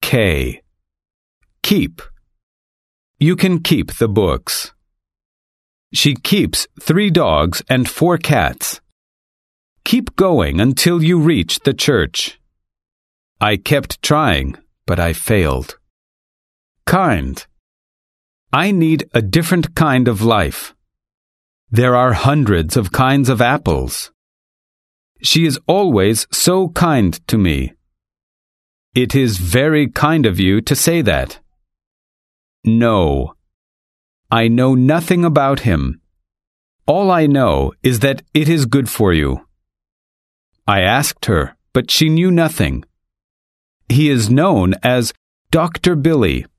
K. Keep. You can keep the books. She keeps 3 dogs and 4 cats. Keep going until you reach the church. I kept trying, but I failed. Kind. I need a different kind of life. There are hundreds of kinds of apples. She is always so kind to me. It is very kind of you to say that. No. I know nothing about him. All I know is that it is good for you. I asked her, but she knew nothing. He is known as Dr. Billy.